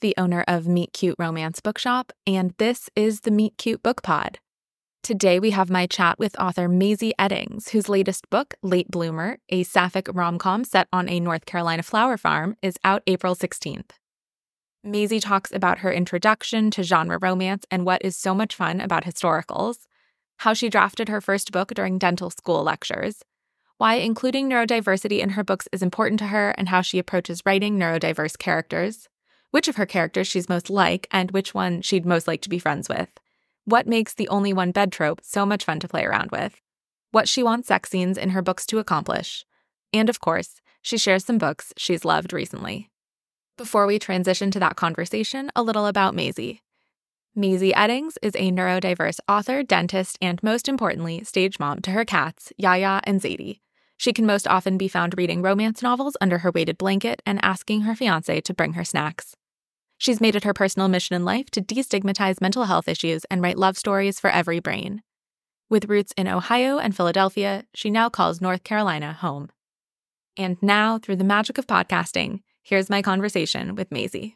the owner of Meet Cute Romance Bookshop, and this is the Meet Cute Book Pod. Today we have my chat with author Maisie Eddings, whose latest book, Late Bloomer, a sapphic rom-com set on a North Carolina flower farm, is out April 16th. Maisie talks about her introduction to genre romance and what is so much fun about historicals, how she drafted her first book during dental school lectures, why including neurodiversity in her books is important to her and how she approaches writing neurodiverse characters, which of her characters she's most like and which one she'd most like to be friends with, what makes the only one bed trope so much fun to play around with, what she wants sex scenes in her books to accomplish, and of course, she shares some books she's loved recently. Before we transition to that conversation, a little about Maisie. Maisie Eddings is a neurodiverse author, dentist, and most importantly, stage mom to her cats, Yaya and Zadie. She can most often be found reading romance novels under her weighted blanket and asking her fiancé to bring her snacks. She's made it her personal mission in life to destigmatize mental health issues and write love stories for every brain. With roots in Ohio and Philadelphia, she now calls North Carolina home. And now, through the magic of podcasting, here's my conversation with Maisie.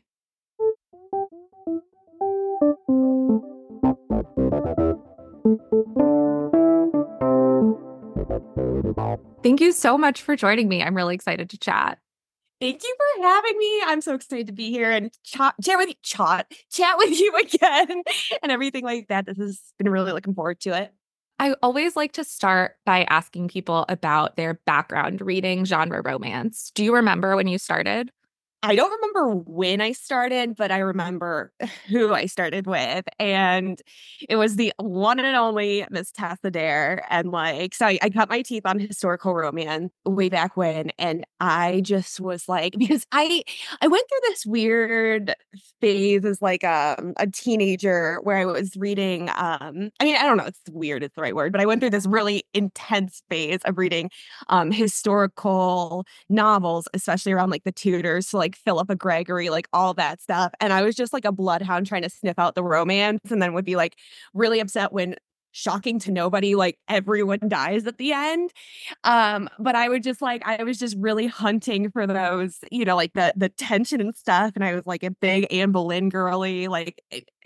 Thank you so much for joining me. I'm really excited to chat. Thank you for having me. I'm so excited to be here and chat with you again and everything like that. This has been really looking forward to it. I always like to start by asking people about their background reading genre romance. Do you remember when you started? I don't remember when I started, but I remember who I started with. And it was the one and only Miss Tessa Dare. And so I cut my teeth on historical romance way back when. And I just was like, because I went through this weird phase as like a teenager where I was reading, I don't know, it's weird, it's the right word, but I went through this really intense phase of reading historical novels, especially around like the Tudors. So like Philippa Gregory, like all that stuff. And I was just like a bloodhound trying to sniff out the romance and then would be like really upset when, shocking to nobody, like everyone dies at the end. But I was just really hunting for those, like the tension and stuff. And I was like a big Anne Boleyn girly, like,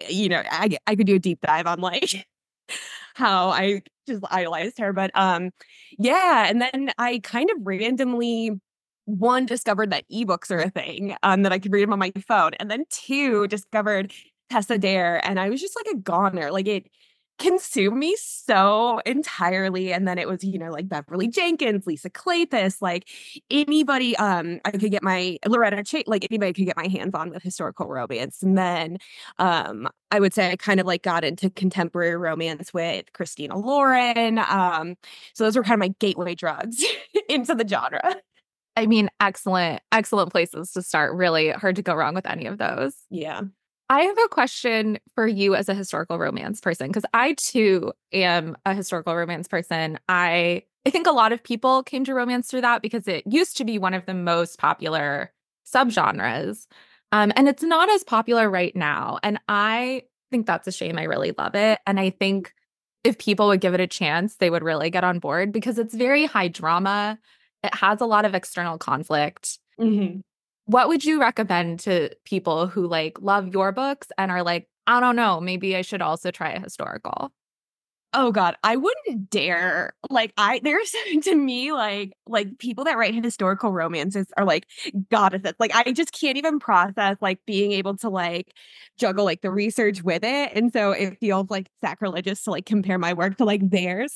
I could do a deep dive on like how I just idolized her. But yeah. And then I kind of randomly discovered that ebooks are a thing, that I could read them on my phone. And then two, discovered Tessa Dare. And I was just like a goner. Like it consumed me so entirely. And then it was, like Beverly Jenkins, Lisa Kleypas, like anybody, I could get my like anybody could get my hands on with historical romance. And then I would say I kind of like got into contemporary romance with Christina Lauren. So those were kind of my gateway drugs into the genre. I mean, excellent places to start. Really hard to go wrong with any of those. Yeah. I have a question for you as a historical romance person, because I too am a historical romance person. I think a lot of people came to romance through that because it used to be one of the most popular subgenres. And it's not as popular right now. And I think that's a shame. I really love it. And I think if people would give it a chance, they would really get on board because it's very high drama. It has a lot of external conflict. Mm-hmm. What would you recommend to people who like love your books and are like, I don't know, maybe I should also try a historical? Oh God, I wouldn't dare. There's to me, like people that write historical romances are like goddesses. Like I just can't even process like being able to like juggle like the research with it. And so it feels like sacrilegious to like compare my work to like theirs.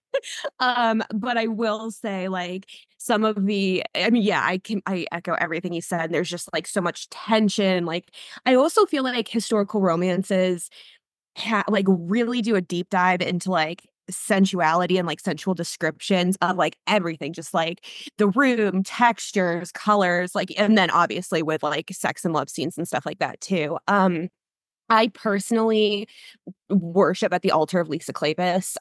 But I will say like some of I echo everything you said. There's just like so much tension. Like I also feel like historical romances like really do a deep dive into like sensuality and like sensual descriptions of like everything, just like the room, textures, colors, like, and then obviously with like sex and love scenes and stuff like that too. I personally worship at the altar of Lisa Kleypas.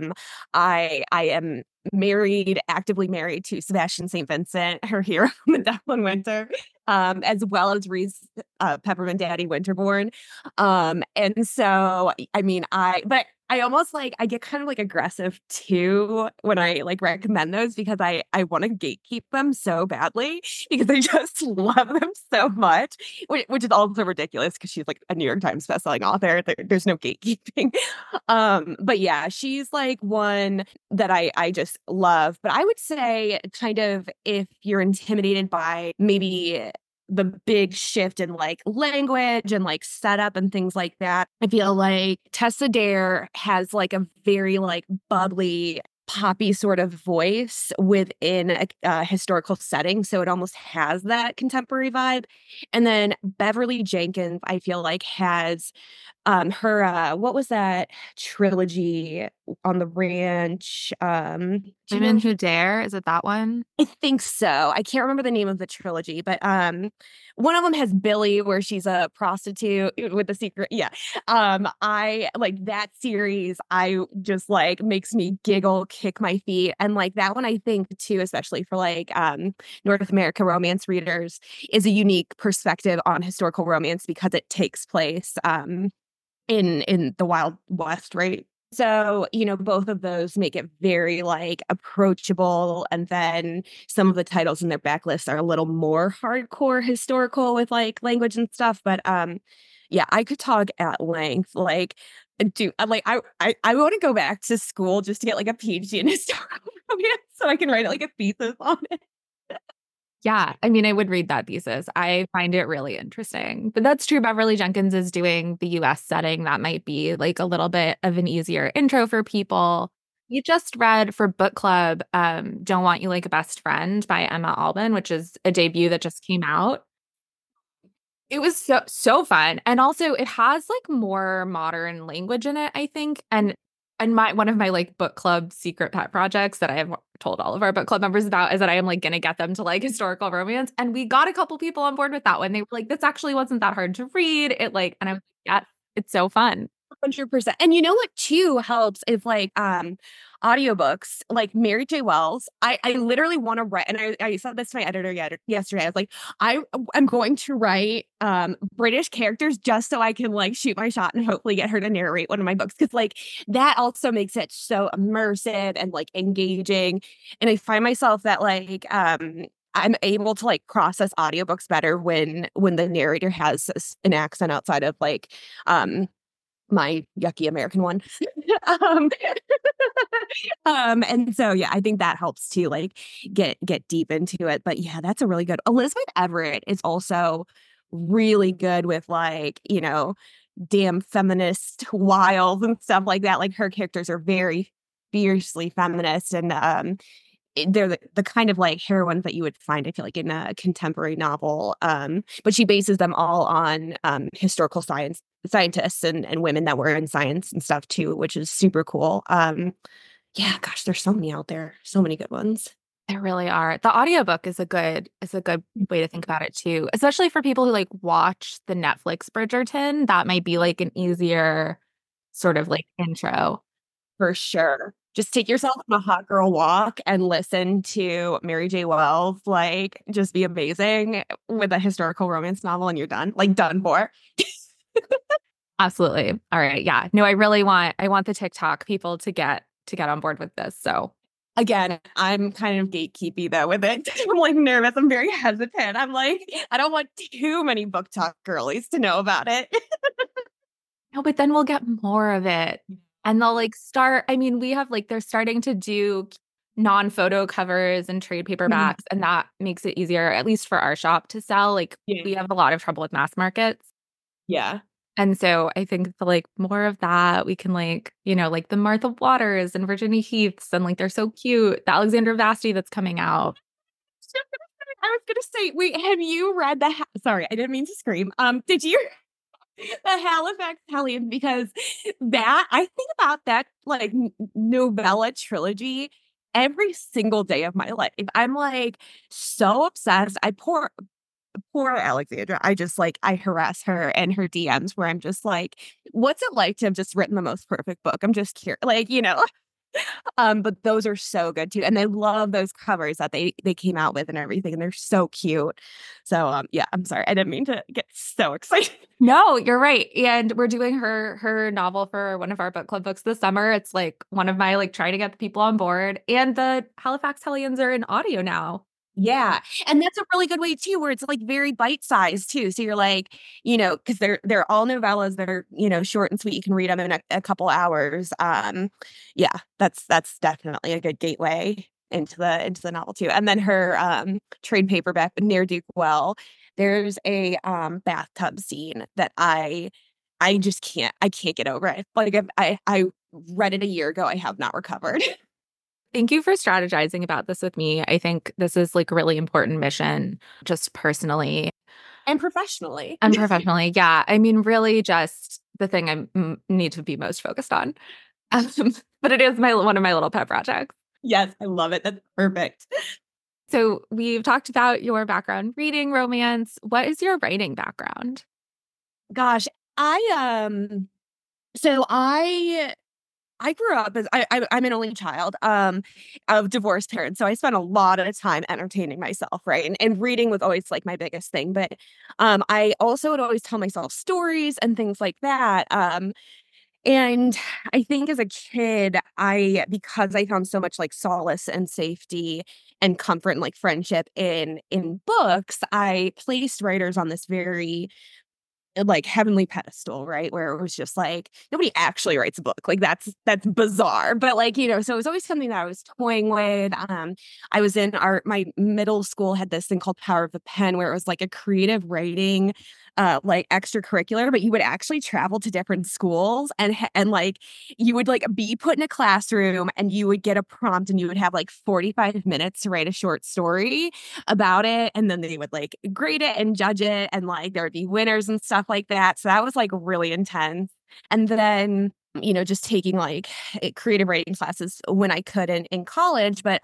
I am actively married to Sebastian St. Vincent, her hero from the Devil in Winter, as well as Reese Peppermint Daddy Winterbourne. And so, but I almost like I get kind of like aggressive too when I like recommend those because I want to gatekeep them so badly because I just love them so much, which is also ridiculous because she's like a New York Times bestselling author. There's no gatekeeping. But yeah, she's like one that I just love. But I would say kind of if you're intimidated by maybe the big shift in like language and like setup and things like that. I feel like Tessa Dare has like a very like bubbly, poppy sort of voice within a historical setting. So it almost has that contemporary vibe. And then Beverly Jenkins, I feel like has her what was that trilogy on the ranch? Do you Women know? Who Dare, is it that one? I think so. I can't remember the name of the trilogy, but one of them has Billy where she's a prostitute with the secret. Yeah. I like that series. I just like makes me giggle, kick my feet. And like that one I think too, especially for like North America romance readers, is a unique perspective on historical romance because it takes place in the Wild West, right? So, you know, both of those make it very like approachable. And then some of the titles in their backlist are a little more hardcore historical with like language and stuff. But yeah, I could talk at length. Like, do like I want to go back to school just to get like a PhD in historical romance so I can write like a thesis on it. Yeah, I mean, I would read that thesis. I find it really interesting. But that's true. Beverly Jenkins is doing the US setting. That might be like a little bit of an easier intro for people. You just read for book club, Don't Want You Like a Best Friend by Emma Alban, which is a debut that just came out. It was so fun. And also it has like more modern language in it, I think. And my one of my like book club secret pet projects that I have told all of our book club members about is that I am like gonna get them to like historical romance. And we got a couple people on board with that one. They were like, this actually wasn't that hard to read. It like, and I was like, yeah, it's so fun. 100%. And you know what too helps is like audiobooks like Mary J. Wells. I literally want to write, and I said this to my editor yesterday. I was like, I'm going to write British characters just so I can like shoot my shot and hopefully get her to narrate one of my books. Cause like that also makes it so immersive and like engaging. And I find myself that like I'm able to like process audiobooks better when the narrator has an accent outside of like my yucky American one. um, and so yeah, I think that helps to like get deep into it. But yeah, that's a really good. Elizabeth Everett is also really good with like, you know, damn feminist wiles and stuff like that. Like her characters are very fiercely feminist and they're the kind of like heroines that you would find, I feel like, in a contemporary novel. But she bases them all on historical scientists and women that were in science and stuff too, which is super cool. Yeah, gosh, there's so many out there, so many good ones. There really are. The audiobook is a good way to think about it too, especially for people who like watch the Netflix Bridgerton. That might be like an easier sort of like intro. For sure. Just take yourself on a hot girl walk and listen to Mary J. Wells, like just be amazing with a historical romance novel and you're done. Like done for. Absolutely. All right. Yeah. No, I want the TikTok people to get on board with this. So Again, I'm kind of gatekeepy though with it. I'm like nervous. I'm very hesitant. I'm like, I don't want too many book talk girlies to know about it. no, but then we'll get more of it. And they'll like start, I mean, we have like they're starting to do non-photo covers and trade Mhm. paperbacks, and that makes it easier, at least for our shop, to sell. Like Yeah. we have a lot of trouble with mass markets. Yeah. And so I think the like more of that, we can like, you know, like the Martha Waters and Virginia Heaths, and like they're so cute. The Alexandra Vasti that's coming out. I was gonna say, wait, have you read sorry, I didn't mean to scream. Did you the Halifax Hellions? Because that I think about that like novella trilogy every single day of my life. I'm like so obsessed. Poor Alexandra. I just like I harass her and her DMs where I'm just like, what's it like to have just written the most perfect book? I'm just curious. Like, you know. But those are so good too. And I love those covers that they came out with and everything. And they're so cute. So yeah, I'm sorry. I didn't mean to get so excited. No, you're right. And we're doing her novel for one of our book club books this summer. It's like one of my like trying to get the people on board. And the Halifax Hellions are in audio now. Yeah. And that's a really good way too, where it's like very bite-sized too. So you're like, because they're all novellas that are, short and sweet. You can read them in a couple hours. Yeah, that's definitely a good gateway into the novel too. And then her trade paperback, Ne'er Do Well, there's a bathtub scene that I just can't get over it. Like I read it a year ago. I have not recovered. Thank you for strategizing about this with me. I think this is like a really important mission, just personally And professionally. and professionally. Yeah. I mean, really just the thing need to be most focused on. Um, but it is one of my little pet projects. Yes, I love it. That's perfect. So we've talked about your background reading romance. What is your writing background? Gosh, so I grew up as I'm an only child of divorced parents, so I spent a lot of time entertaining myself, right? And reading was always like my biggest thing, but I also would always tell myself stories and things like that. And I think as a kid, because I found so much like solace and safety and comfort and like friendship in books, I placed writers on this very like heavenly pedestal, right? Where it was just like nobody actually writes a book. Like that's bizarre. But like, so it was always something that I was toying with. I was in my middle school had this thing called Power of the Pen where it was like a creative writing like extracurricular, but you would actually travel to different schools and like you would like be put in a classroom and you would get a prompt and you would have like 45 minutes to write a short story about it. And then they would like grade it and judge it. And like there would be winners and stuff like that. So that was like really intense. And then, just taking like creative writing classes when I could in college. But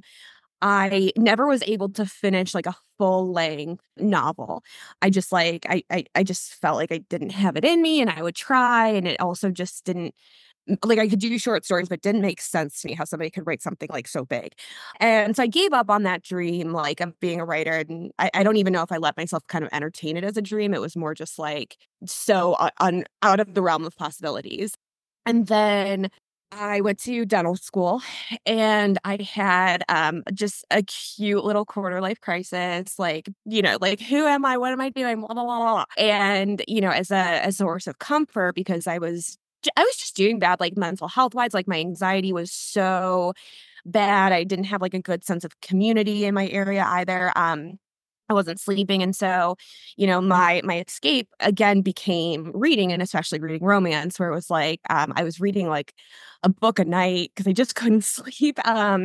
I never was able to finish like a full length novel. I just like I just felt like I didn't have it in me and I would try and it also just didn't like I could do short stories, but didn't make sense to me how somebody could write something like so big. And so I gave up on that dream, like of being a writer. And I don't even know if I let myself kind of entertain it as a dream. It was more just like so out of the realm of possibilities. And then I went to dental school and I had just a cute little quarter life crisis, like, like who am I? What am I doing? Blah, blah, blah, blah. And, as a source of comfort because I was just doing bad, like mental health wise, like my anxiety was so bad. I didn't have like a good sense of community in my area either. I wasn't sleeping. And so, my escape again became reading and especially reading romance, where it was like, I was reading like a book a night because I just couldn't sleep.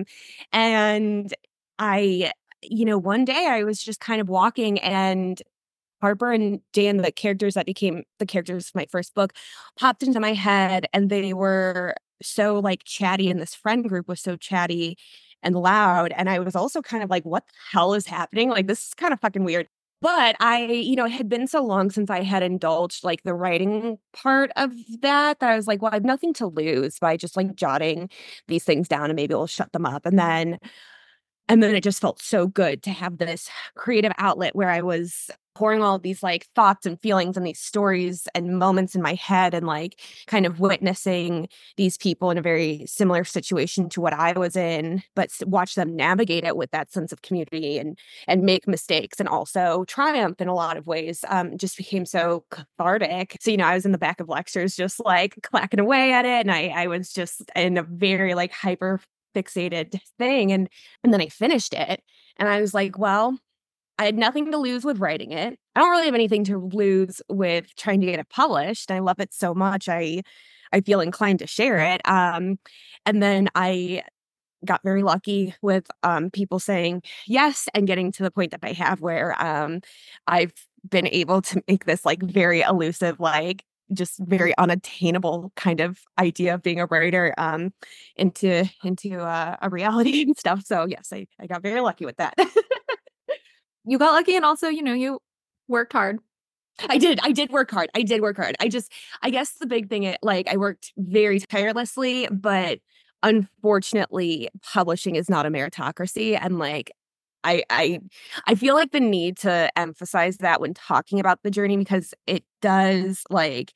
And I, one day I was just kind of walking and Harper and Dan, the characters that became the characters of my first book, popped into my head and they were so like chatty and this friend group was so chatty and loud. And I was also kind of like, what the hell is happening? Like, this is kind of fucking weird. But it had been so long since I had indulged like the writing part of that I was like, well, I have nothing to lose by just like jotting these things down and maybe it'll shut them up. And then it just felt so good to have this creative outlet where I was pouring all of these like thoughts and feelings and these stories and moments in my head and like kind of witnessing these people in a very similar situation to what I was in, but watch them navigate it with that sense of community and make mistakes and also triumph in a lot of ways. Just became so cathartic. So, I was in the back of lectures just like clacking away at it. And I was just in a very like hyper fixated thing. And then I finished it and I was like, well, I had nothing to lose with writing it. I don't really have anything to lose with trying to get it published. I love it so much. I feel inclined to share it. And then I got very lucky with people saying yes and getting to the point that I have where I've been able to make this like very elusive, like just very unattainable kind of idea of being a writer into a reality and stuff. So yes, I got very lucky with that. You got lucky and also, you worked hard. I did work hard. I guess the big thing, like I worked very tirelessly, but unfortunately, publishing is not a meritocracy. And like, I feel like the need to emphasize that when talking about the journey, because it does like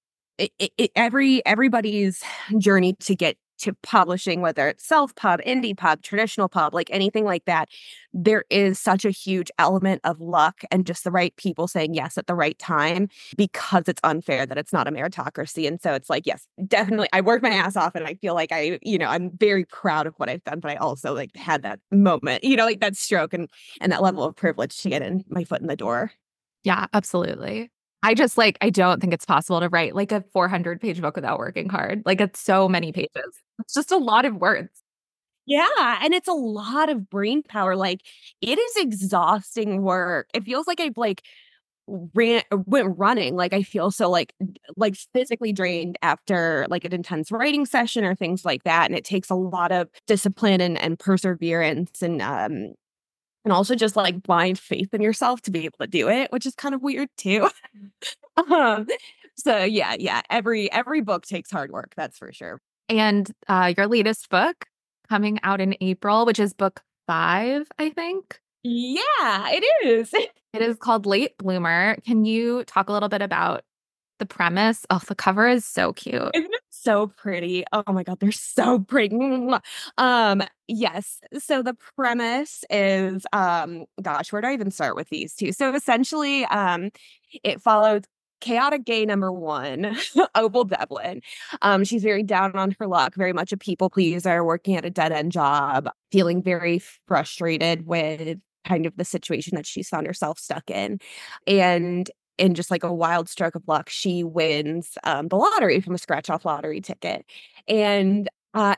everybody's journey to get to publishing, whether it's self pub, indie pub, traditional pub, like anything like that, there is such a huge element of luck and just the right people saying yes at the right time, because it's unfair that it's not a meritocracy. And so it's like, yes, definitely, I work my ass off and I feel like I'm very proud of what I've done, but I also like had that moment, like that stroke and that level of privilege to get in my foot in the door. Yeah, absolutely. I just like, I don't think it's possible to write like a 400-page book without working hard. Like it's so many pages. It's just a lot of words. Yeah, and it's a lot of brain power. Like, it is exhausting work. It feels like I've like went running. Like I feel so like physically drained after like an intense writing session or things like that. And it takes a lot of discipline and perseverance and also just like blind faith in yourself to be able to do it, which is kind of weird too. um, so yeah. Every book takes hard work, that's for sure. And your latest book coming out in April, which is book 5, I think. Yeah, it is. It is called Late Bloomer. Can you talk a little bit about the premise? Oh, the cover is so cute. Isn't it so pretty? Oh my God, they're so pretty. Yes. So the premise is, gosh, where do I even start with these two? So essentially, it follows chaotic gay number one, Opal Devlin. She's very down on her luck, very much a people pleaser, working at a dead end job, feeling very frustrated with kind of the situation that she's found herself stuck in. And in just like a wild stroke of luck, she wins the lottery from a scratch off lottery ticket. And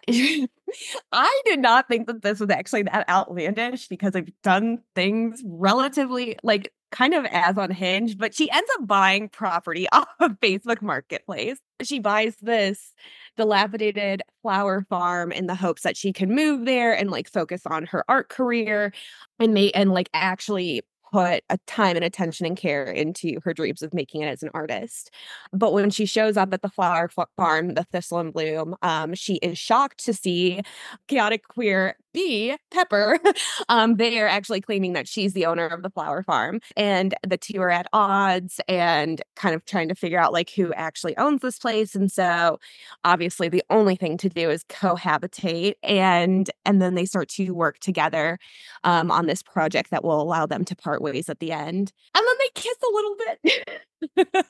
I did not think that this was actually that outlandish because I've done things relatively like kind of as unhinged, but she ends up buying property off of Facebook Marketplace. She buys this dilapidated flower farm in the hopes that she can move there and like focus on her art career and like actually put a time and attention and care into her dreams of making it as an artist. But when she shows up at the farm, the Thistle and Bloom, she is shocked to see chaotic queer bee Pepper. They are actually claiming that she's the owner of the flower farm, and the two are at odds and kind of trying to figure out like who actually owns this place. And so, obviously, the only thing to do is cohabitate, and then they start to work together on this project that will allow them to part ways at the end. And then they kiss a little bit.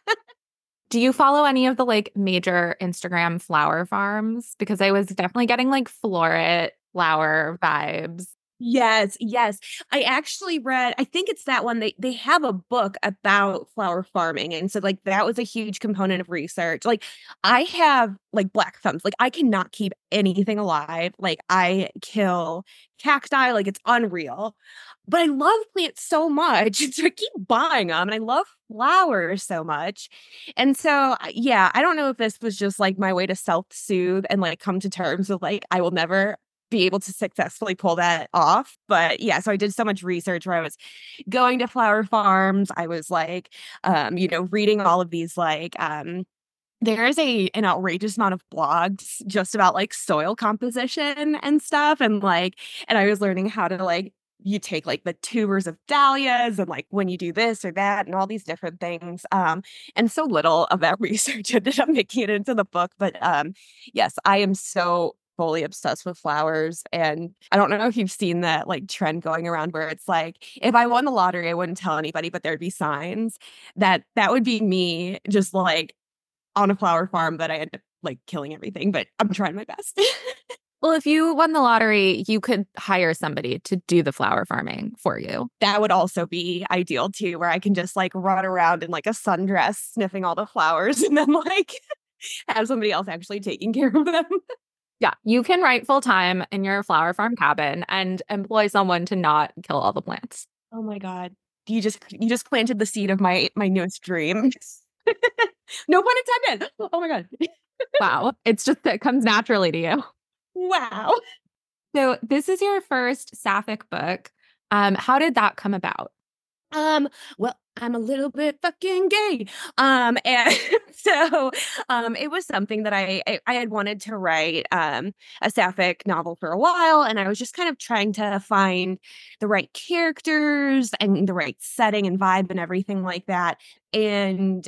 Do you follow any of the like major Instagram flower farms? Because I was definitely getting like floret flower vibes. Yes. I actually read, I think it's that one. They have a book about flower farming. And so like that was a huge component of research. Like I have like black thumbs. Like I cannot keep anything alive. Like I kill cacti, like it's unreal. But I love plants so much. So I keep buying them and I love flowers so much. And so yeah, I don't know if this was just like my way to self-soothe and like come to terms with like I will never be able to successfully pull that off. But yeah, so I did so much research where I was going to flower farms. I was like, reading all of these there's an outrageous amount of blogs just about like soil composition and stuff. And I was learning how to like you take like the tubers of dahlias and like when you do this or that and all these different things. And so little of that research ended up making it into the book. But yes, I am so fully obsessed with flowers. And I don't know if you've seen that like trend going around where it's like, if I won the lottery, I wouldn't tell anybody, but there'd be signs that would be me just like on a flower farm that I end up like killing everything, but I'm trying my best. Well, if you won the lottery, you could hire somebody to do the flower farming for you. That would also be ideal too, where I can just like run around in like a sundress, sniffing all the flowers and then like have somebody else actually taking care of them. Yeah, you can write full time in your flower farm cabin and employ someone to not kill all the plants. Oh my God. You just planted the seed of my newest dream. No pun intended. Oh my God. Wow. It's just that it comes naturally to you. Wow. So this is your first sapphic book. How did that come about? Um, well, I'm a little bit fucking gay. And so it was something that I had wanted to write a sapphic novel for a while, and I was just kind of trying to find the right characters and the right setting and vibe and everything like that. And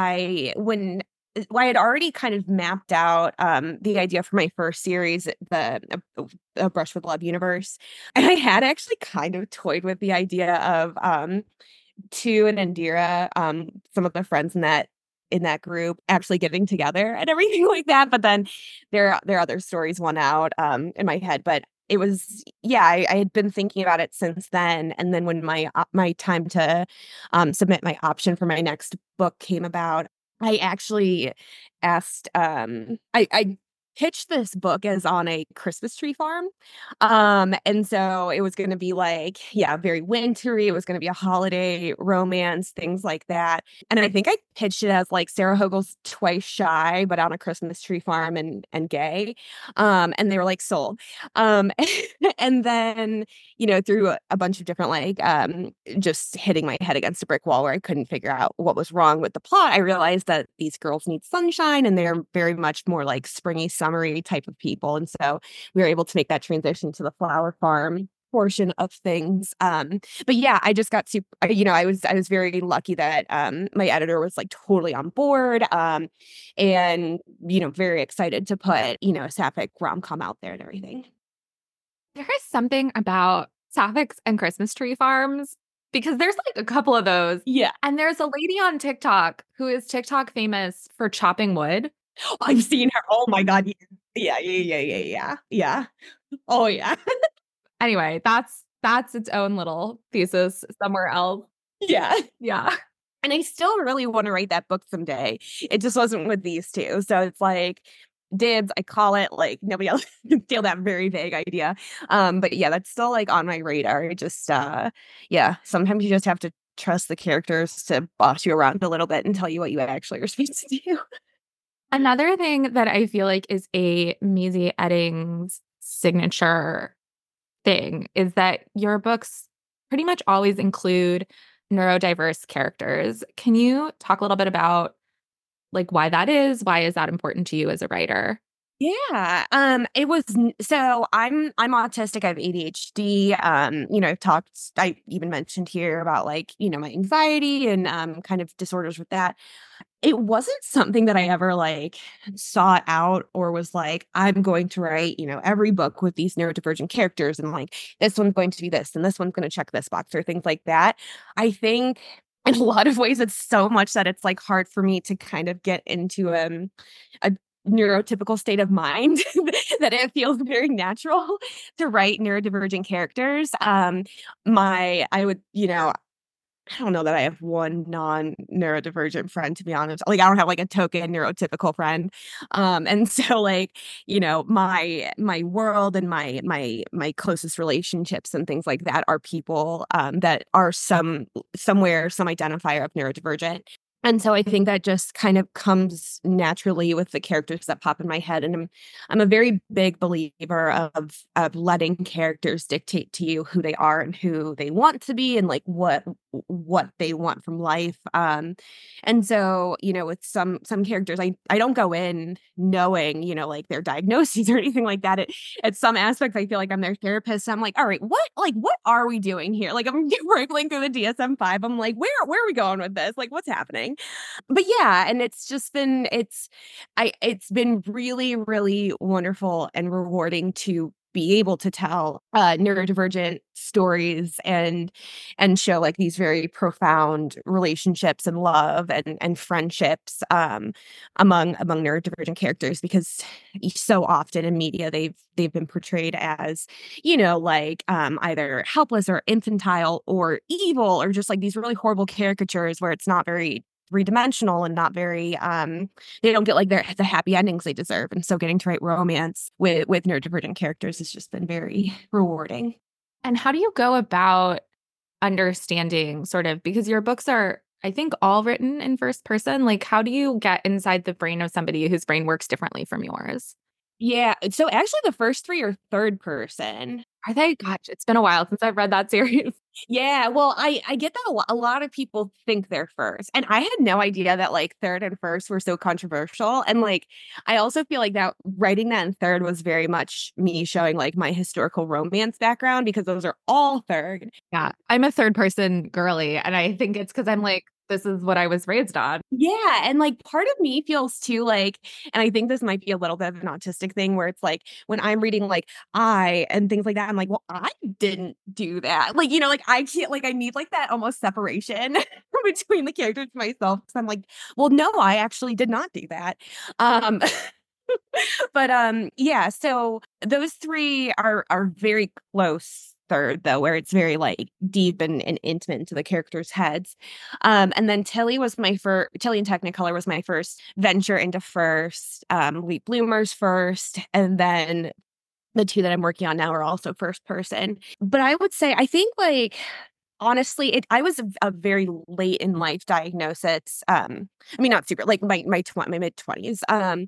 I had already kind of mapped out the idea for my first series, A Brush with Love universe. And I had actually kind of toyed with the idea of Tu and Indira, some of the friends in that group actually getting together and everything like that. But then their other stories won out in my head. But it was yeah, I had been thinking about it since then. And then when my time to submit my option for my next book came about, I actually asked I pitched this book as on a Christmas tree farm. And so it was gonna be like, yeah, very wintry, it was gonna be a holiday romance, things like that. And I think I pitched it as like Sarah Hogel's Twice Shy, but on a Christmas tree farm and gay. And they were like, sold. Um, and then, through a bunch of different like just hitting my head against a brick wall where I couldn't figure out what was wrong with the plot, I realized that these girls need sunshine and they're very much more like springy, summery type of people. And so we were able to make that transition to the flower farm portion of things. But yeah, I just got super, I was very lucky that my editor was like totally on board. And very excited to put, a sapphic rom-com out there and everything. There is something about sapphics and Christmas tree farms because there's like a couple of those. Yeah. And there's a lady on TikTok who is TikTok famous for chopping wood. I've seen her. Oh my God. Yeah, yeah, yeah, yeah, yeah. Yeah. Oh yeah. Anyway, that's its own little thesis somewhere else. Yeah. Yeah. And I still really want to write that book someday. It just wasn't with these two. So it's like dibs, I call it, like nobody else can steal that very vague idea. But yeah, that's still like on my radar. It just yeah, sometimes you just have to trust the characters to boss you around a little bit and tell you what you actually are supposed to do. Another thing that I feel like is a Maisie Eddings signature thing is that your books pretty much always include neurodiverse characters. Can you talk a little bit about like why that is? Why is that important to you as a writer? Yeah. It was so I'm autistic, I have ADHD. I even mentioned here about like, my anxiety and kind of disorders with that. It wasn't something that I ever like sought out or was like, I'm going to write, every book with these neurodivergent characters and like this one's going to be this and this one's going to check this box or things like that. I think in a lot of ways it's so much that it's like hard for me to kind of get into a neurotypical state of mind that it feels very natural to write neurodivergent characters. I would, I don't know that I have one non-neurodivergent friend, to be honest. Like, I don't have like a token neurotypical friend. And so like, my world and my closest relationships and things like that are people that are somewhere, some identifier of neurodivergent. And so I think that just kind of comes naturally with the characters that pop in my head. And I'm a very big believer of letting characters dictate to you who they are and who they want to be and like what they want from life. And so, with some characters, I don't go in knowing, like their diagnoses or anything like that. At some aspects, I feel like I'm their therapist. So I'm like, all right, what are we doing here? Like I'm wriggling through the DSM-5. I'm like, where are we going with this? Like, what's happening? But yeah, and it's been really, really wonderful and rewarding to be able to tell neurodivergent stories and show like these very profound relationships and love and friendships among neurodivergent characters, because so often in media they've been portrayed as like either helpless or infantile or evil or just like these really horrible caricatures where it's not very three-dimensional and not very they don't get like the happy endings they deserve. And so getting to write romance with neurodivergent characters has just been very rewarding. And how do you go about understanding sort of, because your books are, I think, all written in first person, like how do you get inside the brain of somebody whose brain works differently from yours? Yeah, so actually the first three are third person. Are they? Gosh, it's been a while since I've read that series. Yeah, well, I get that a lot of people think they're first, and I had no idea that, like, third and first were so controversial, and, like, I also feel like that writing that in third was very much me showing, like, my historical romance background because those are all third. Yeah, I'm a third person girly, and I think it's because I'm like, this is what I was raised on. Yeah, and, like, part of me feels too, like and I think this might be a little bit of an autistic thing where it's like, when I'm reading, like, "I" and things like that, I'm like, "Well, I didn't do that." Like, like, I can't like, I need, like, that almost separation between the characters and myself, 'cause I'm like, "Well, no, I actually did not do that." Um But, yeah, so those 3 are very close third, though, where it's very, like, deep and intimate into the characters' heads. And then Tilly and Technicolor was my first venture into first, Late Bloomers first, and then the 2 that I'm working on now are also first person. But I would say I think, like, honestly, I was a very late in life diagnosis, I mean, not super like, my mid-20s,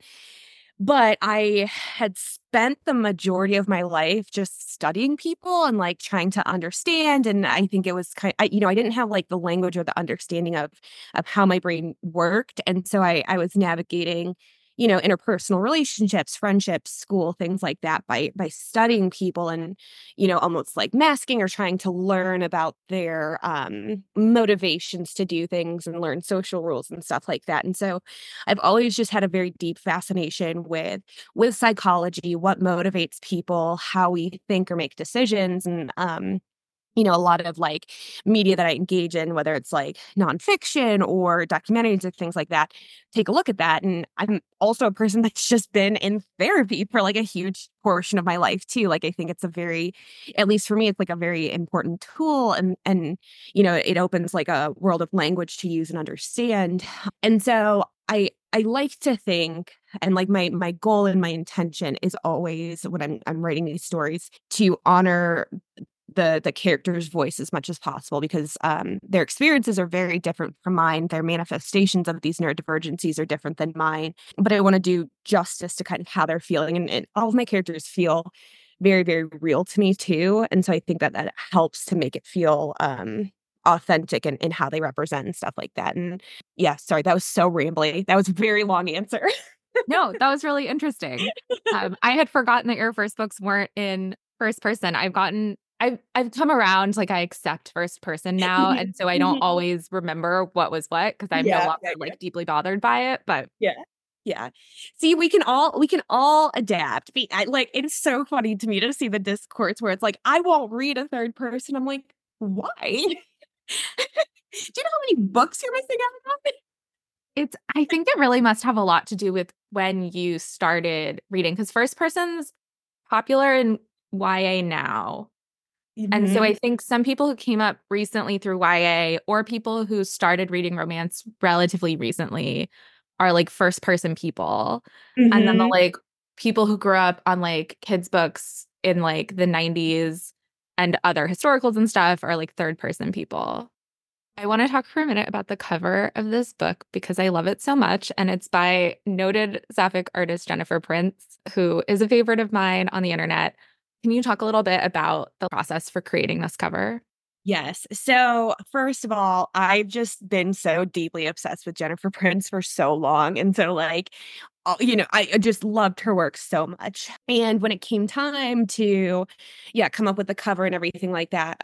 but I had spent the majority of my life just studying people and, like, trying to understand, and I think it was I didn't have, like, the language or the understanding of how my brain worked, and so I was navigating, interpersonal relationships, friendships, school, things like that by studying people and, almost, like, masking or trying to learn about their, motivations to do things and learn social rules and stuff like that, and so I've always just had a very deep fascination with psychology, what motivates people, how we think or make decisions, and a lot of like media that I engage in, whether it's like nonfiction or documentaries or things like that, take a look at that. And I'm also a person that's just been in therapy for like a huge portion of my life too. Like I think it's a very, at least for me, it's like a very important tool and it opens like a world of language to use and understand. And so I like to think and like my goal and my intention is always when I'm writing these stories to honor the character's voice as much as possible because their experiences are very different from mine. Their manifestations of these neurodivergencies are different than mine. But I want to do justice to kind of how they're feeling, and all of my characters feel very, very real to me too. And so I think that that helps to make it feel authentic in how they represent and stuff like that. And yeah, sorry, that was so rambly. That was a very long answer. No, that was really interesting. I had forgotten that your first books weren't in first person. I've come around, like, I accept first person now, Mhm, and so I don't mhm. always remember what was what because 'cause I'm no Yeah, longer, yeah, yeah. like, deeply bothered by it, but Yeah. Yeah. See, we can all adapt. Like, it's so funny to me to see the discourse where it's like, "I won't read a third person." I'm like, "Why?" Do you know how many books you're missing out on? I think it really must have a lot to do with when you started reading because first person's popular in YA now, and so I Mhm, think some people who came up recently through YA or people who started reading romance relatively recently are, like, first person people, and then the, mhm. like, people who grew up on, like, kids' books in, like, the '90s and other historicals and stuff are, like, third person people. I wanna talk for a minute about the cover of this book because I love it so much, and it's by noted Sapphic artist Jennifer Prince, who is a favorite of mine on the internet. Can you talk a little bit about the process for creating this cover? Yes. So, first of all, I've just been so deeply obsessed with Jennifer Prince for so long, and so, like, I just loved her work so much, and when it came time to, yeah, come up with the cover and everything like that,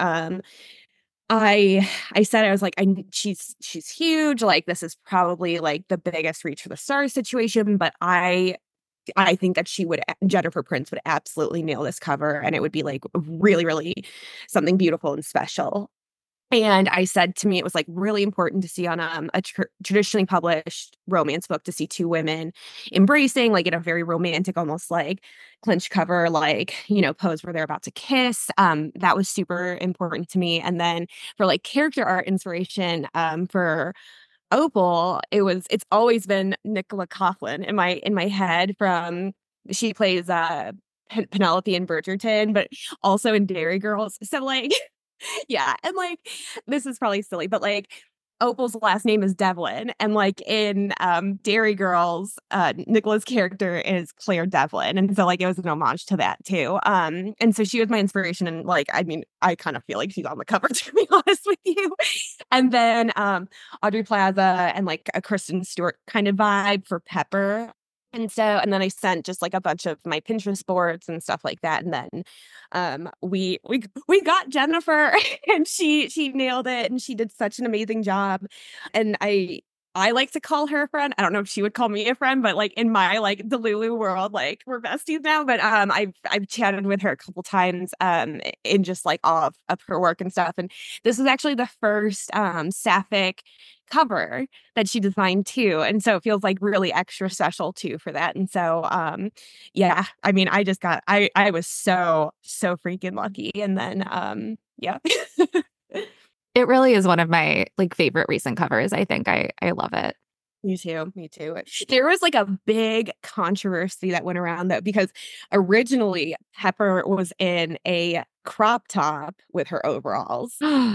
I said I was like, she's huge, like, this is probably, like, the biggest reach for the stars situation, but I think that Jennifer Prince would absolutely nail this cover, and it would be, like, really, really something beautiful and special. And I said to me, it was, like, really important to see on, a traditionally published romance book to see 2 women embracing, like, in a very romantic, almost, like, clinch cover, like, pose where they're about to kiss, that was super important to me, and then for, like, character art inspiration, for Opal, it's always been Nicola Coughlan in my head from she plays, Penelope in Bridgerton, but also in Dairy Girls, so, like yeah, and, like, this is probably silly, but, like, Opal's last name is Devlin. And like in Dairy Girls, Nicola's character is Claire Devlin. And so like it was an homage to that too. And so she was my inspiration. And like, I mean, I kind of feel like she's on the cover, to be honest with you. And then Audrey Plaza and like a Kristen Stewart kind of vibe for Pepper. And then I sent just like a bunch of my Pinterest boards and stuff like that. And then we got Jennifer and she nailed it and she did such an amazing job. And I like to call her a friend. I don't know if she would call me a friend, but like in my like Delulu world, like we're besties now. But I've chatted with her a couple times in just like all of her work and stuff. And this is actually the first sapphic cover that she designed too. And so it feels like really extra special too for that. And so yeah, I mean, I was so freaking lucky. And then yeah. It really is one of my like favorite recent covers. I think I love it. Me too. Me too. There was like a big controversy that went around though, because originally Pepper was in a crop top with her overalls.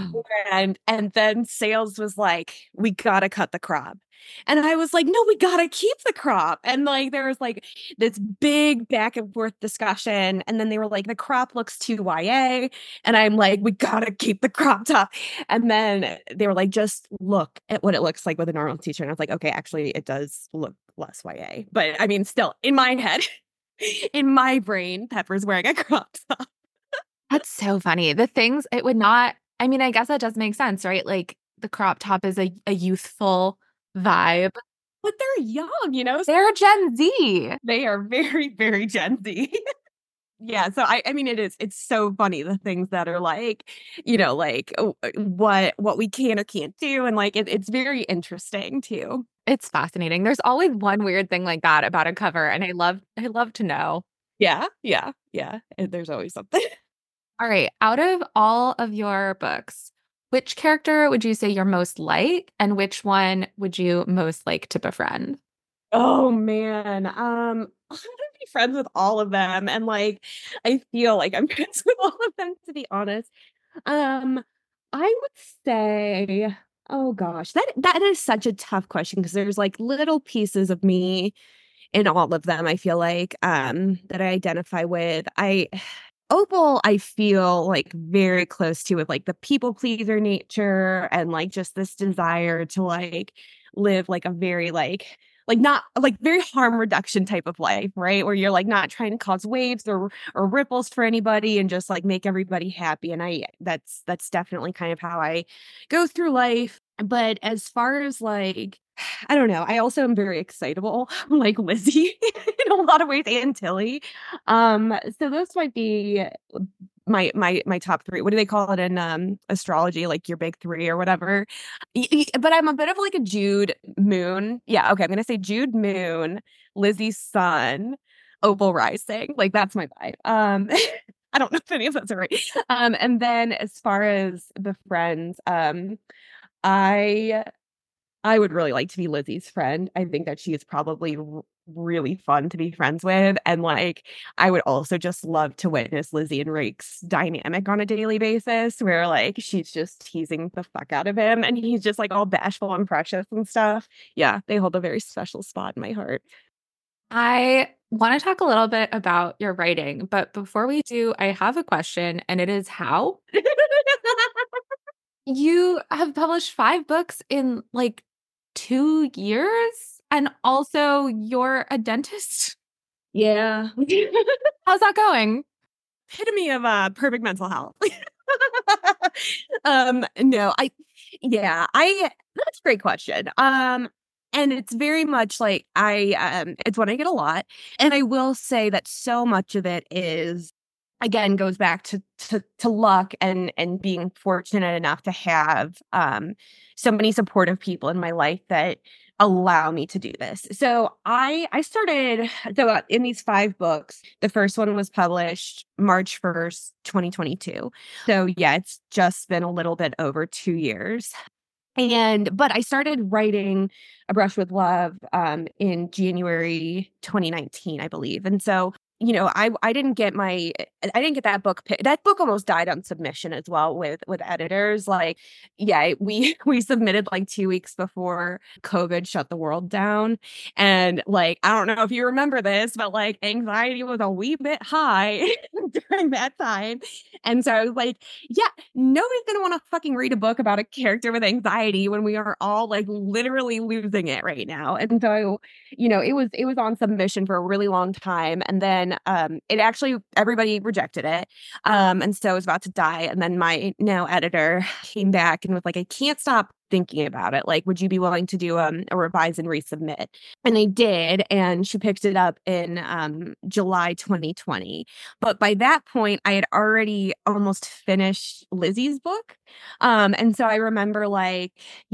And then sales was like, we gotta cut the crop. And I was like, no, we gotta keep the crop. And like there was like this big back and forth discussion. And then they were like, the crop looks too YA. And I'm like, we gotta keep the crop top. And then they were like, just look at what it looks like with a normal t-shirt. And I was like, okay, actually it does look less YA. But I mean, still in my head, in my brain, Pepper's wearing a crop top. That's so funny. The things it would not, I mean, I guess that does make sense, right? Like the crop top is a youthful vibe. But they're young, you know? They're Gen Z. They are very, very Gen Z. Yeah, so I mean it's so funny the things that are like, you know, like what we can or can't do and like it's very interesting too. It's fascinating. There's always one weird thing like that about a cover, and I love to know. Yeah, yeah, yeah. And there's always something. All right, out of all of your books, which character would you say you're most like, and which one would you most like to befriend? Oh man. I'm gonna be friends with all of them. And like I feel like I'm friends with all of them to be honest. Um, I would say, oh gosh, that is such a tough question because there's like little pieces of me in all of them, I feel like, that I identify with. I Opal, I feel like very close to with like the people pleaser nature and like just this desire to like live like a very like not like very harm reduction type of life, right? Where you're like not trying to cause waves or ripples for anybody and just like make everybody happy. And that's definitely kind of how I go through life. But as far as like I don't know. I also am very excitable, like Lizzie in a lot of ways, and Tilly. So those might be my top three. What do they call it in astrology? Like your big three or whatever. But I'm a bit of like a Jude Moon. Yeah, okay. I'm gonna say Jude Moon, Lizzie's Sun, Opal Rising. Like that's my vibe. I don't know if any of those are right. And then as far as the friends, I I would really like to be Lizzie's friend. I think that she is probably really fun to be friends with. And like, I would also just love to witness Lizzie and Rake's dynamic on a daily basis, where like she's just teasing the fuck out of him and he's just like all bashful and precious and stuff. Yeah, they hold a very special spot in my heart. I want to talk a little bit about your writing, but before we do, I have a question, and it is how you have published 5 books in like 2 years, and also you're a dentist. Yeah. How's that going? Epitome of perfect mental health. No, I that's a great question. And it's very much like it's one I get a lot. And I will say that so much of it is again goes back to luck and being fortunate enough to have so many supportive people in my life that allow me to do this. So I started in these 5 books. The first one was published March 1st, 2022. So yeah, it's just been a little bit over 2 years. But I started writing A Brush with Love in January 2019, I believe. And so I didn't get that book that book almost died on submission as well with editors. Like, yeah, we submitted like 2 weeks before COVID shut the world down. And like, I don't know if you remember this, but like anxiety was a wee bit high during that time. And so I was like, yeah, nobody's gonna want to fucking read a book about a character with anxiety when we are all like literally losing it right now. And so it was on submission for a really long time. And then it actually everybody rejected it. And so I was about to die. And then my now editor came back and was like, I can't stop thinking about it. Like, would you be willing to do a revise and resubmit? And I did, and she picked it up in July 2020. But by that point, I had already almost finished Lizzie's book. And so I remember like,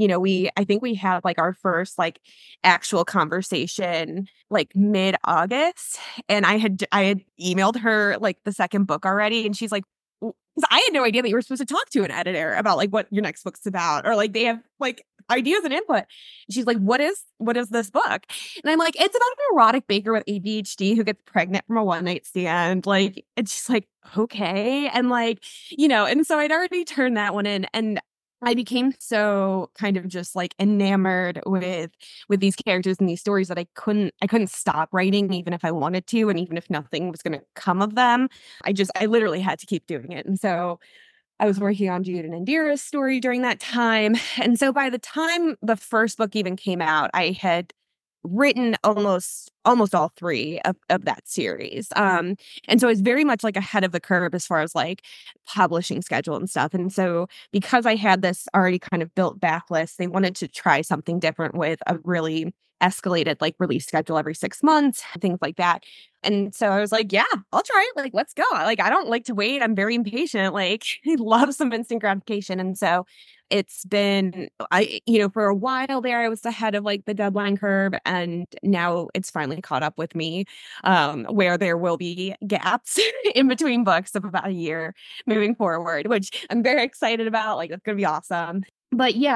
I think we had like our first like actual conversation like mid-August, and I had emailed her like the second book already, and she's like, because I had no idea that you were supposed to talk to an editor about like what your next book's about, or like they have like ideas and input. And she's like, what is this book? And I'm like, it's about an erotic baker with ADHD who gets pregnant from a one night stand. Like, it's just like, okay. And like, and so I'd already turned that one in, and I became so kind of just like enamored with these characters and these stories that I couldn't stop writing even if I wanted to, and even if nothing was going to come of them. I literally had to keep doing it. And so I was working on Jude and Indira's story during that time. And so by the time the first book even came out, I had written almost all three of that series. And so I was very much like ahead of the curve as far as like publishing schedule and stuff. And so because I had this already kind of built backlist, they wanted to try something different with a really escalated like release schedule every 6 months, things like that. And so I was like, yeah, I'll try it. Like, let's go. Like, I don't like to wait. I'm very impatient. Like, I love some instant gratification. And so it's been, for a while there, I was ahead of like the deadline curve. And now it's finally caught up with me, where there will be gaps in between books of about a year moving forward, which I'm very excited about. Like, it's going to be awesome. But yeah,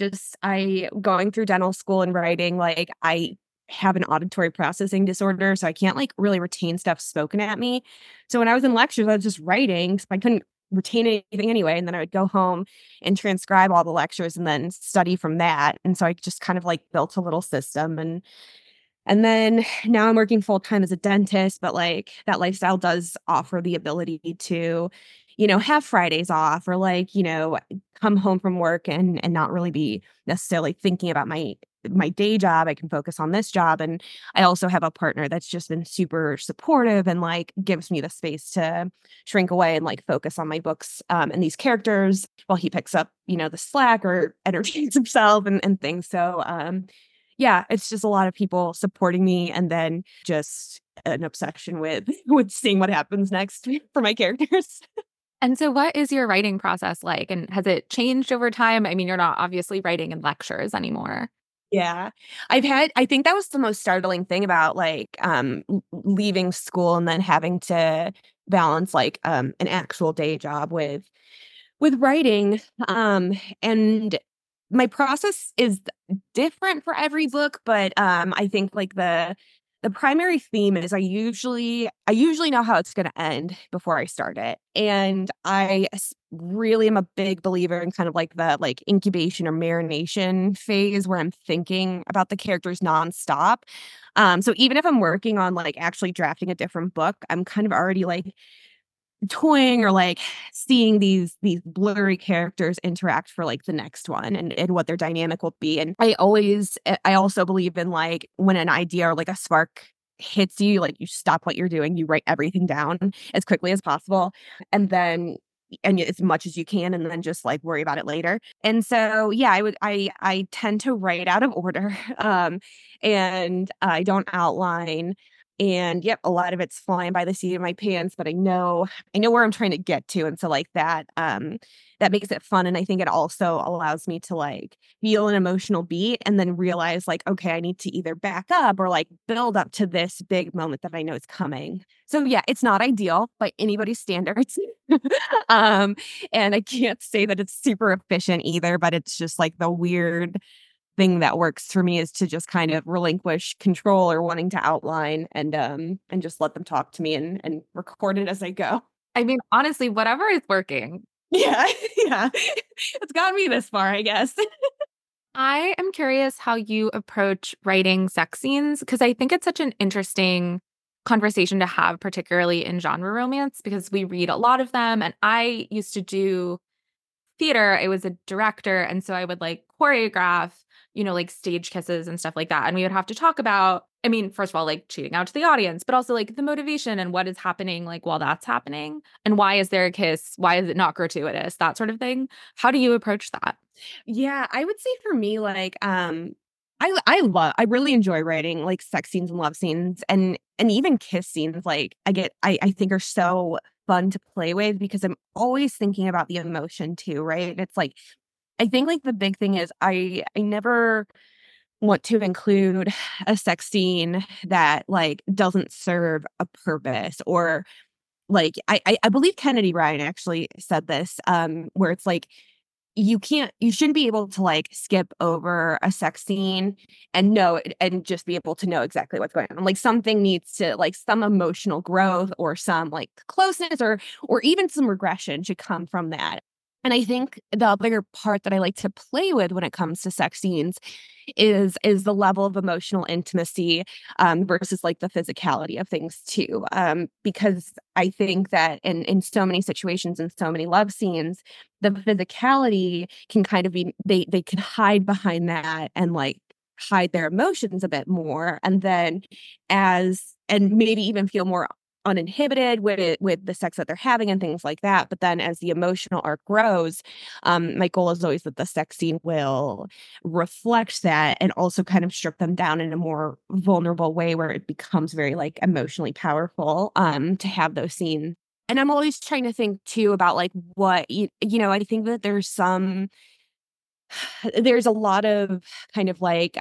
I going through dental school and writing, like I have an auditory processing disorder, so I can't like really retain stuff spoken at me. So when I was in lectures, I was just writing, so I couldn't retain anything anyway. And then I would go home and transcribe all the lectures and then study from that. And so I just kind of like built a little system, and then now I'm working full time as a dentist, but like that lifestyle does offer the ability to, have Fridays off, or like, come home from work and not really be necessarily thinking about my day job. I can focus on this job. And I also have a partner that's just been super supportive and like gives me the space to shrink away and like focus on my books, and these characters while he picks up, the slack or entertains himself and things. So yeah, it's just a lot of people supporting me, and then just an obsession with with seeing what happens next for my characters. And so what is your writing process like? And has it changed over time? I mean, you're not obviously writing in lectures anymore. Yeah. I think that was the most startling thing about like leaving school and then having to balance like an actual day job with writing. And my process is different for every book, but I think like the primary theme is I usually know how it's going to end before I start it. And really am a big believer in kind of like the like incubation or marination phase where I'm thinking about the characters nonstop. So even if I'm working on like actually drafting a different book, I'm kind of already like toying or like seeing these blurry characters interact for like the next one, and what their dynamic will be. And I also believe in like when an idea or like a spark hits you, like you stop what you're doing, you write everything down as quickly as possible, and then as much as you can, and then just like worry about it later. And so yeah, I tend to write out of order, and I don't outline. And yep, a lot of it's flying by the seat of my pants, but I know where I'm trying to get to. And so like that makes it fun. And I think it also allows me to like feel an emotional beat and then realize like, okay, I need to either back up or like build up to this big moment that I know is coming. So yeah, it's not ideal by anybody's standards. um, and I can't say that it's super efficient either, but it's just like the weird thing that works for me is to just kind of relinquish control or wanting to outline and just let them talk to me and record it as I go. I mean, honestly, whatever is working. Yeah, yeah. It's got me this far, I guess. I am curious how you approach writing sex scenes because I think it's such an interesting conversation to have, particularly in genre romance, because we read a lot of them. And I used to do theater. I was a director. And so I would like choreograph, like stage kisses and stuff like that. And we would have to talk about, I mean, first of all, like cheating out to the audience, but also like the motivation and what is happening, like while that's happening. And why is there a kiss? Why is it not gratuitous? That sort of thing. How do you approach that? Yeah, I would say for me, like, I really enjoy writing like sex scenes and love scenes and even kiss scenes. Like, I think are so fun to play with because I'm always thinking about the emotion too, right? It's like I think like the big thing is I never want to include a sex scene that like doesn't serve a purpose or like I believe Kennedy Ryan actually said this where it's like you shouldn't be able to like skip over a sex scene and know it and just be able to know exactly what's going on. Like something needs to like some emotional growth or some like closeness or even some regression should come from that. And I think the bigger part that I like to play with when it comes to sex scenes is the level of emotional intimacy versus like the physicality of things too. Because I think that in so many situations and so many love scenes, the physicality can kind of be they can hide behind that and like hide their emotions a bit more and then as and maybe even feel more uninhibited with the sex that they're having and things like that. But then as the emotional arc grows, my goal is always that the sex scene will reflect that and also kind of strip them down in a more vulnerable way where it becomes very like emotionally powerful to have those scenes. And I'm always trying to think too about like what I think that there's a lot of kind of like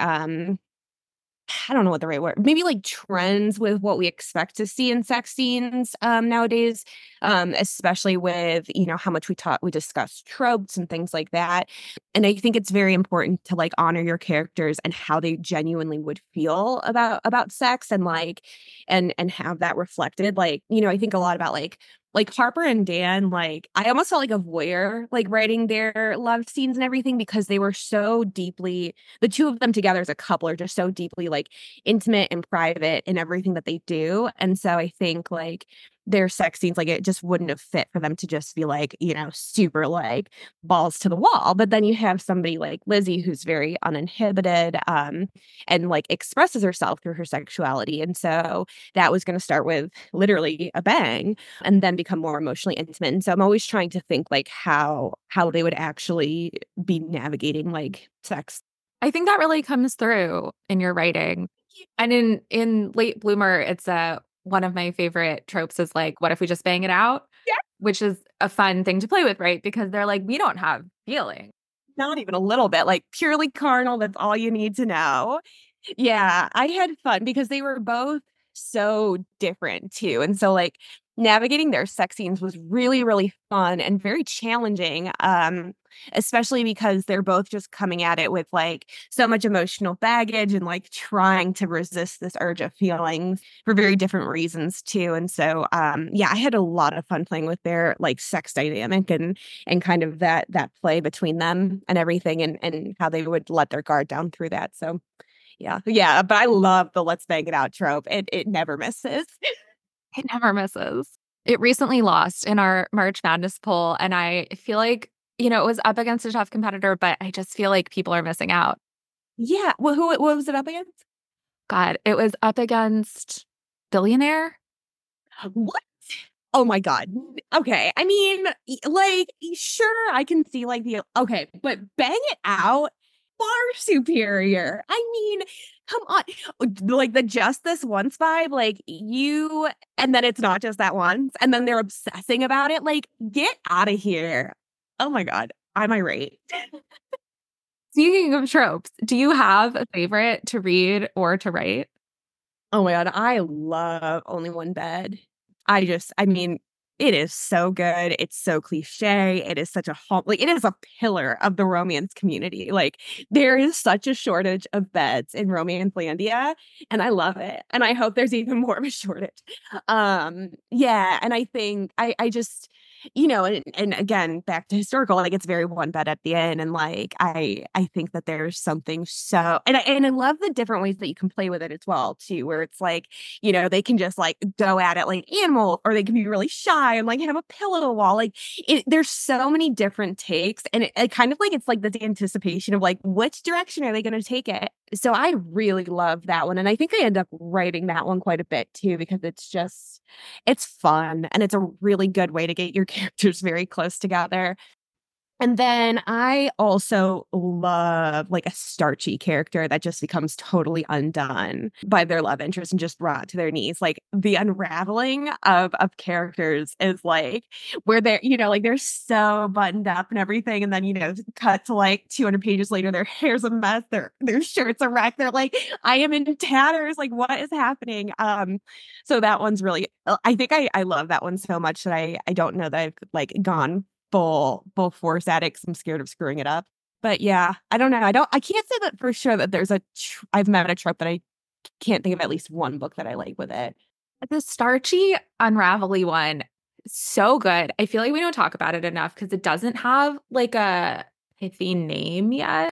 I don't know what the right word, maybe like trends with what we expect to see in sex scenes nowadays, especially with, how much we discuss tropes and things like that. And I think it's very important to like honor your characters and how they genuinely would feel about sex and like and have that reflected. Like, I think a lot about like Harper and Dan, like I almost felt like a voyeur, like writing their love scenes and everything because they were so deeply the two of them together as a couple are just so deeply like intimate and private in everything that they do. And so I think like their sex scenes, like it just wouldn't have fit for them to just be like, super like balls to the wall. But then you have somebody like Lizzie who's very uninhibited and like expresses herself through her sexuality. And so that was going to start with literally a bang and then become more emotionally intimate. And so I'm always trying to think like how they would actually be navigating like sex. I think that really comes through in your writing. And in Late Bloomer, it's one of my favorite tropes is like, what if we just bang it out? Yeah. Which is a fun thing to play with, right? Because they're like, we don't have feeling. Not even a little bit, like purely carnal. That's all you need to know. Yeah, I had fun because they were both so different too. And so like navigating their sex scenes was really, really fun and very challenging. Especially because they're both just coming at it with like so much emotional baggage and like trying to resist this urge of feelings for very different reasons too. And so yeah, I had a lot of fun playing with their like sex dynamic and kind of that play between them and everything and how they would let their guard down through that. So yeah. Yeah, but I love the "let's bang it out" trope. It never misses. It never misses. It recently lost in our March Madness poll. And I feel like, it was up against a tough competitor, but I just feel like people are missing out. Yeah. Well, what was it up against? God, it was up against Billionaire. What? Oh my god. Okay. I mean, like, sure, I can see like the okay, but bang it out far superior. I mean, come on. Like the just this once vibe, like you and then it's not just that once, and then they're obsessing about it. Like, get out of here. Oh my god. I'm irate. Speaking of tropes, do you have a favorite to read or to write? Oh my god, I love Only One Bed. I mean, It is so good. It's so cliche. It is such a like it is a pillar of the romance community. Like there is such a shortage of beds in Romancelandia, and I love it. And I hope there's even more of a shortage. Yeah, and I think I just and again, back to historical, like it's very one bed at the end. And like I think that there's something so and I love the different ways that you can play with it as well, too, where it's like, they can just like go at it like animal, or they can be really shy and like have a pillow wall. Like there's so many different takes, and it kind of like it's like the anticipation of like which direction are they going to take it. So I really love that one, and I think I end up writing that one quite a bit too because it's fun and it's a really good way to get your characters very close together. And then I also love like a starchy character that just becomes totally undone by their love interest and just brought to their knees. Like the unraveling of characters is like where they're, like they're so buttoned up and everything. And then, cut to like 200 pages later, their hair's a mess, their shirt's a wreck. They're like, I am in tatters. Like, what is happening? So that one's really I think I love that one so much that I don't know that I've like gone full force at it 'cause I'm scared of screwing it up. But yeah, I don't know. I can't say that for sure that there's I've met a trope that I can't think of at least one book that I like with it. The starchy, unravelly one, so good. I feel like we don't talk about it enough because it doesn't have like a pithy name yet.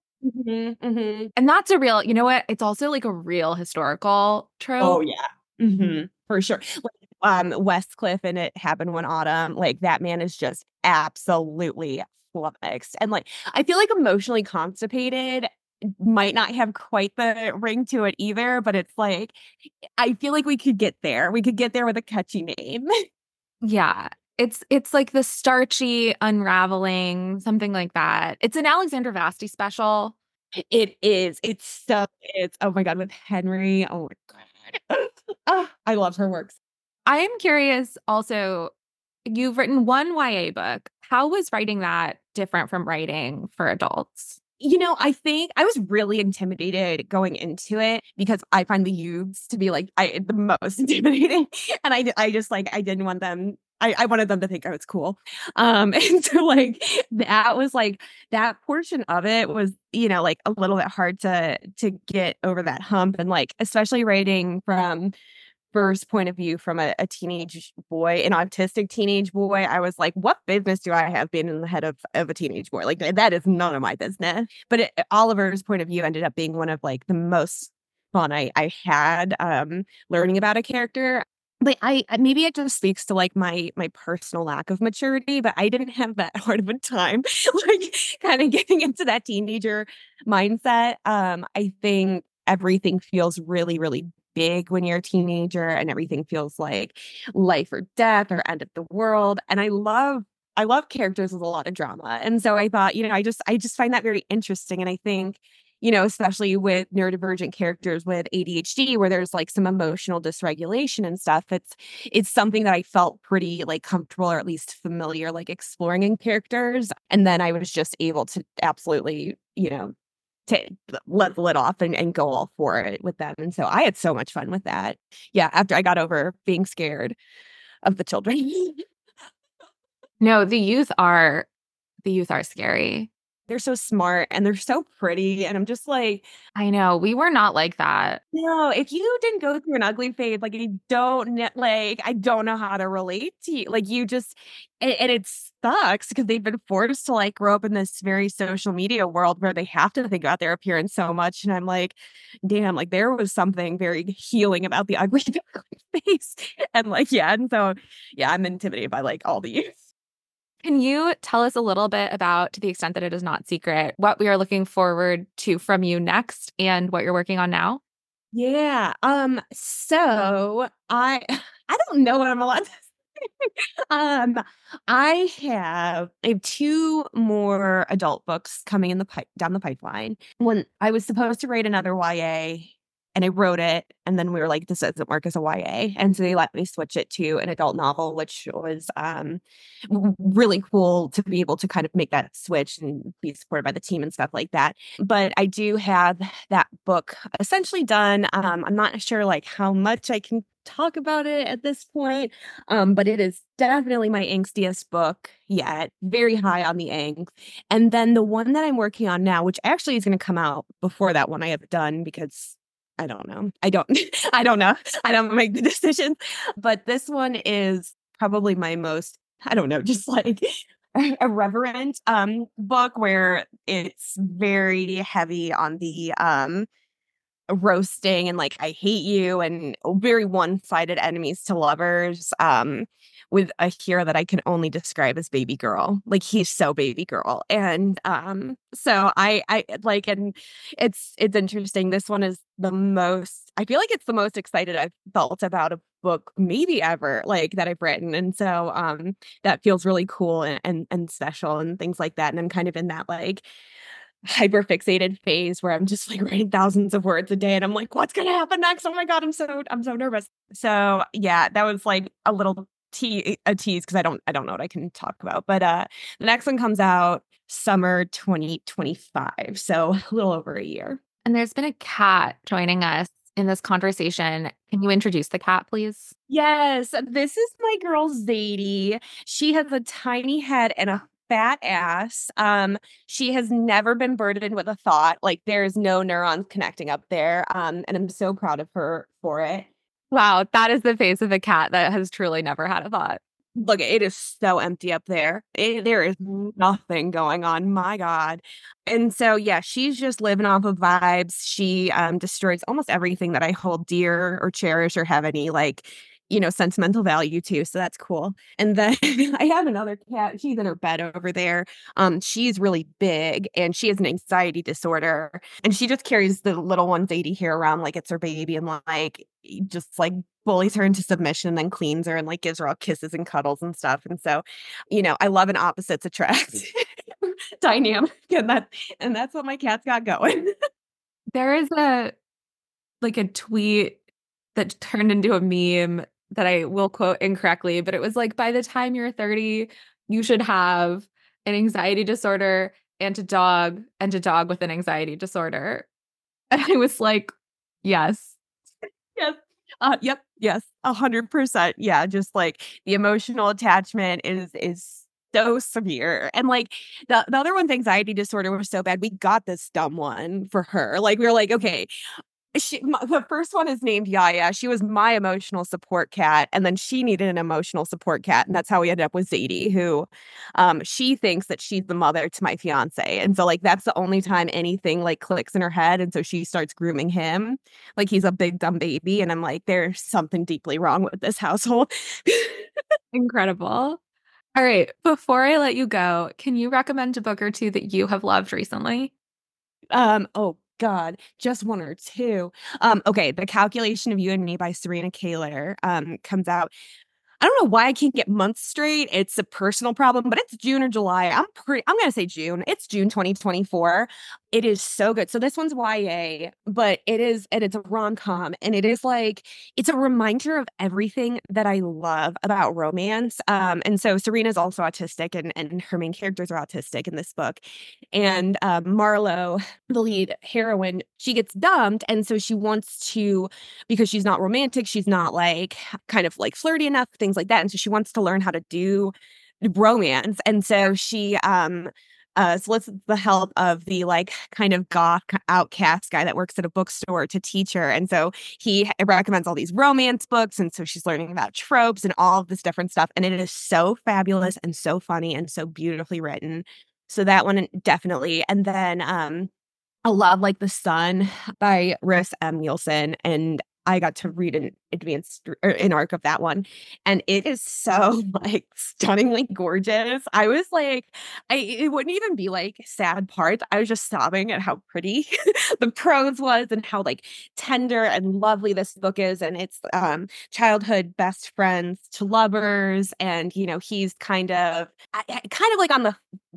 And that's a real, you know what? It's also like a real historical Oh trope. yeah. For sure. Like, Westcliff and It Happened One Autumn, like that man is just absolutely flummoxed. And like I feel like Emotionally Constipated might not have quite the ring to it either, but it's like I feel like we could get there. We could get there with a catchy name. Yeah. It's like the starchy unraveling, something like that. It's an Alexandra Vasti special. It is. It's oh my God, with Henry. Oh my God. I love her works. I am curious also, you've written one YA book. How was writing that different from writing for adults? I think I was really intimidated going into it because I find the youths to be like the most intimidating, and I just like I didn't want them. I wanted them to think I was cool, and so like that was like that portion of it was like a little bit hard to get over that hump, and like especially writing from first point of view from a teenage boy, an autistic teenage boy, I was like, what business do I have being in the head of a teenage boy? Like that is none of my business. But Oliver's point of view ended up being one of like the most fun I had learning about a character. But maybe it just speaks to like my personal lack of maturity, but I didn't have that hard of a time like kind of getting into that teenager mindset. I think everything feels really, really big when you're a teenager and everything feels like life or death or end of the world. And I love characters with a lot of drama. And so I thought, I just find that very interesting. And I think, especially with neurodivergent characters with ADHD, where there's like some emotional dysregulation and stuff, it's something that I felt pretty like comfortable or at least familiar, like exploring in characters. And then I was just able to absolutely, to let the lid off and go all for it with them. And so I had so much fun with that. Yeah, after I got over being scared of the children. No, the youth are scary. They're so smart and they're so pretty. And I'm just like, I know. We were not like that. no, if you didn't go through an ugly phase, like I don't know how to relate to you. Like you just and it sucks because they've been forced to like grow up in this very social media world where they have to think about their appearance so much. And I'm like, damn, like there was something very healing about the ugly face. And like, yeah, and so yeah, I'm intimidated by like all the youth. Can you tell us a little bit about, to the extent that it is not secret, what we are looking forward to from you next and what you're working on now? Yeah. So I don't know what I'm allowed to Um, I have two more adult books coming in the down the pipeline. When I was supposed to write another YA and I wrote it. And then we were like, this doesn't work as a YA. And so they let me switch it to an adult novel, which was really cool to be able to kind of make that switch and be supported by the team and stuff like that. But I do have that book essentially done. I'm not sure like how much I can talk about it at this point. But it is definitely my angstiest book yet, very high on the angst. And then the one that I'm working on now, which actually is going to come out before that one I have done because I don't know. I don't know. I don't make the decisions. But this one is probably my most, I don't know, just like irreverent book where it's very heavy on the roasting and like I hate you and very one-sided enemies to lovers with a hero that I can only describe as baby girl. Like he's so baby girl. And so I like, and it's interesting. This one is the most, I feel like it's the most excited I've felt about a book maybe ever, like that I've written. And so that feels really cool and special and things like that. And I'm kind of in that like hyper fixated phase where I'm just like writing thousands of words a day and I'm like, what's gonna happen next? Oh my God, I'm so nervous. So yeah, that was like a little tease because I don't know what I can talk about. But the next one comes out summer 2025. So a little over a year. And there's been a cat joining us in this conversation. Can you introduce the cat, please? Yes, this is my girl Zadie. She has a tiny head and a fat ass. She has never been burdened with a thought. Like there's no neurons connecting up there. And I'm so proud of her for it. Wow, that is the face of a cat that has truly never had a thought. Look, it is so empty up there. There is nothing going on. My God. And so, yeah, she's just living off of vibes. She destroys almost everything that I hold dear or cherish or have any like, sentimental value to. So that's cool. And then I have another cat. She's in her bed over there. She's really big and she has an anxiety disorder. And she just carries the little one Zadie here around like it's her baby and like just like bullies her into submission and then cleans her and like gives her all kisses and cuddles and stuff. And so, I love an opposites attract dynamic. And that's what my cat's got going. There is a tweet that turned into a meme that I will quote incorrectly, but it was like, by the time you're 30, you should have an anxiety disorder and a dog with an anxiety disorder. And I was like, yes. Yes. Yep. Yes. 100%. Yeah. Just like the emotional attachment is so severe. And like the other one's anxiety disorder was so bad. We got this dumb one for her. Like we were like, okay, the first one is named Yaya. She was my emotional support cat, and then she needed an emotional support cat, and that's how we ended up with Zadie, who she thinks that she's the mother to my fiance, and so like that's the only time anything like clicks in her head, and so she starts grooming him like he's a big dumb baby, and I'm like, there's something deeply wrong with this household. Incredible. All right, before I let you go, can you recommend a book or two that you have loved recently? Oh God, just one or two. Okay, The Calculation of You and Me by Serena Kaler comes out. I don't know why I can't get months straight. It's a personal problem, but it's June or July. I'm gonna say June. It's June 2024. It is so good. So this one's YA, but it's a rom-com and it is like it's a reminder of everything that I love about romance. And so Serena's also autistic and her main characters are autistic in this book. And Marlo, the lead heroine, she gets dumped, and so she wants to, because she's not romantic, she's not like kind of like flirty enough, things like that. And so she wants to learn how to do romance. And so she solicits the help of the like kind of goth outcast guy that works at a bookstore to teach her. And so he recommends all these romance books. And so she's learning about tropes and all of this different stuff. And it is so fabulous and so funny and so beautifully written. So that one definitely. And then I love like The Sun by Russ M. Nielsen. And I got to read an advanced or an arc of that one. And it is so like stunningly gorgeous. I was like, it wouldn't even be like sad parts. I was just sobbing at how pretty the prose was and how like tender and lovely this book is. And it's childhood best friends to lovers. And, he's kind of like on the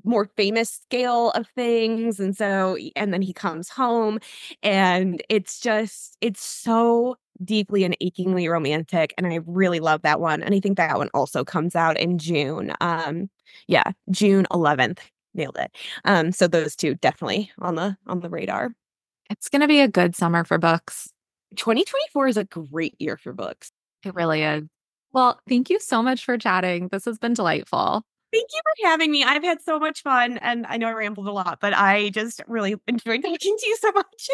more famous scale of things. And then he comes home, and it's so deeply and achingly romantic. And I really love that one. And I think that one also comes out in June. Yeah, June 11th. Nailed it. So those two definitely on the radar. It's going to be a good summer for books. 2024 is a great year for books. It really is. Well, thank you so much for chatting. This has been delightful. Thank you for having me. I've had so much fun, and I know I rambled a lot, but I just really enjoyed talking to you so much.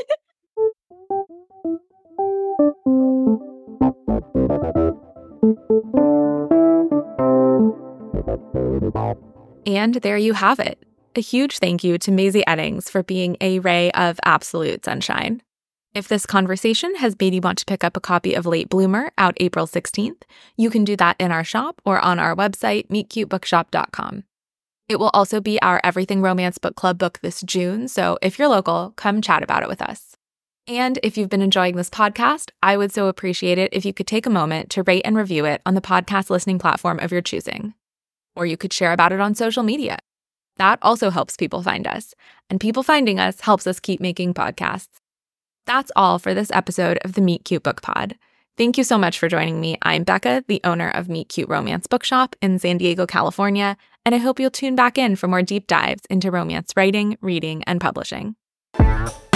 And there you have it. A huge thank you to Maisie Eddings for being a ray of absolute sunshine. If this conversation has made you want to pick up a copy of Late Bloomer out April 16th, you can do that in our shop or on our website, meetcutebookshop.com. It will also be our Everything Romance Book Club book this June, so if you're local, come chat about it with us. And if you've been enjoying this podcast, I would so appreciate it if you could take a moment to rate and review it on the podcast listening platform of your choosing. Or you could share about it on social media. That also helps people find us, and people finding us helps us keep making podcasts. That's all for this episode of the Meet Cute Book Pod. Thank you so much for joining me. I'm Becca, the owner of Meet Cute Romance Bookshop in San Diego, California, and I hope you'll tune back in for more deep dives into romance writing, reading, and publishing.